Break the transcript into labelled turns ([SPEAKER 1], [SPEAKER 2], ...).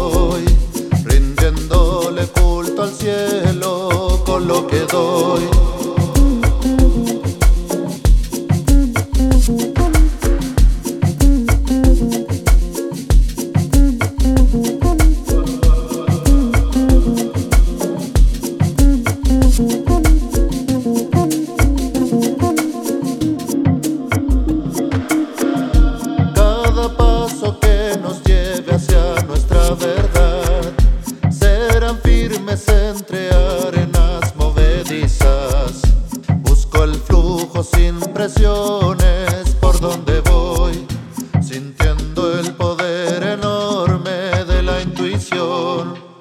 [SPEAKER 1] voy, rindiéndole culto al cielo con lo que doy. Cada paso que nos lleve hacia nuestra verdad serán firmes entre arenas movedizas. Busco el flujo sin presiones por donde voy, sintiendo el poder enorme de la intuición.